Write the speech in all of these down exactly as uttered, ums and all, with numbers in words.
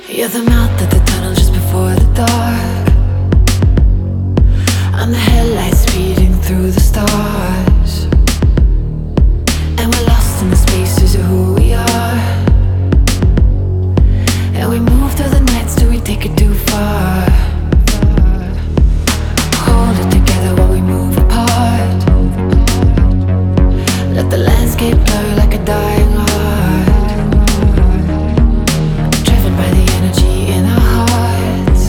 You're the mouth of the tunnel just before the dark. I'm the headlights speeding through the stars, and we're lost in the spaces of who we are. And we move through the nights till we take it too far. Hold it together while we move apart. Let the landscape blur like a dying heart. Driven by the energy in our hearts.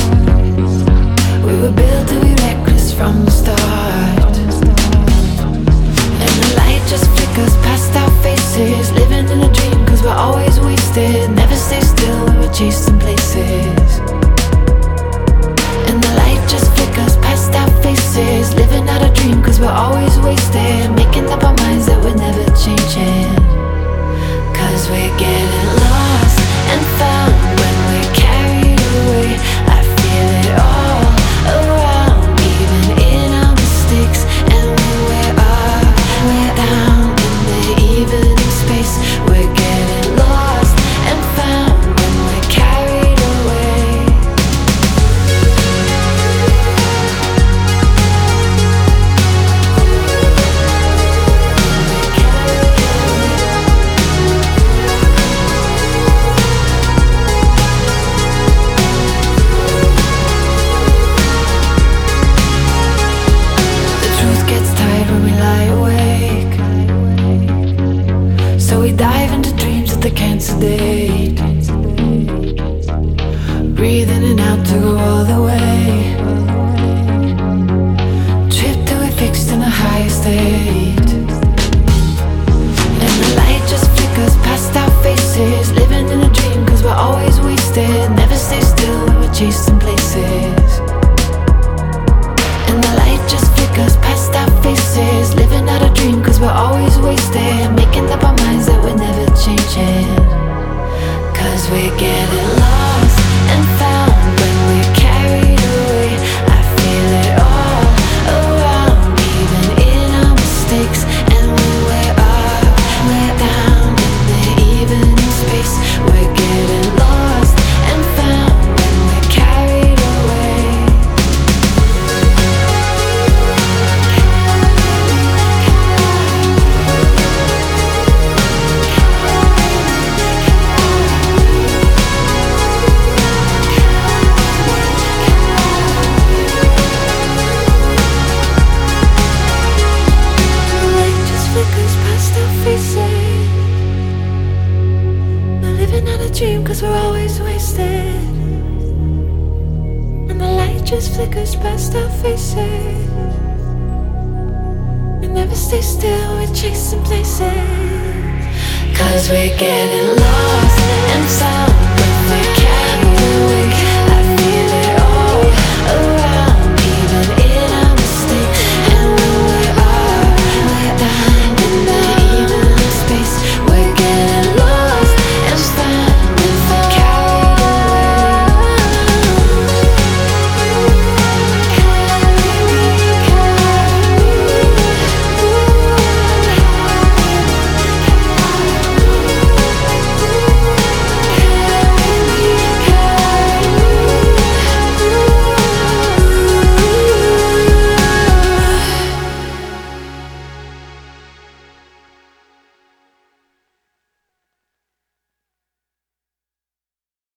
We were built to be reckless from the start. And the light just flickers past our faces, living in a dream cause we're always wasted. Never stay still when we're chasing places. And the light just flickers past our faces, living out a dream cause we're always wasted. Making up our minds that we're never changing, cause we're getting lost and found when we're carried away. I feel it all around, even in our mistakes. And when we're up, we're down in the evening space. We're getting lost and found when we're carried away. The truth gets tired when we lie awake, so we dive into dreams that they can't sedate. Breathe in and out to go all the way. Trip till we're fixed in a higher state. And the light just flickers past our faces, living in a dream cause we're always wasted. Never stay still when we're chasing places. And the light just flickers past our faces, living out a dream cause we're always wasted. Making up our minds that we're never changing, cause we're getting lost and found when we're carried away. I feel it all around, even in our mistakes. And when we're up, we're down in the evening space. We're getting lost and found when we're carried away. The light just flickers past our faces. We're living out a dream cause we're always wasted. And the light just flickers past our faces. We never stay still, we're chasing places, cause we're getting lost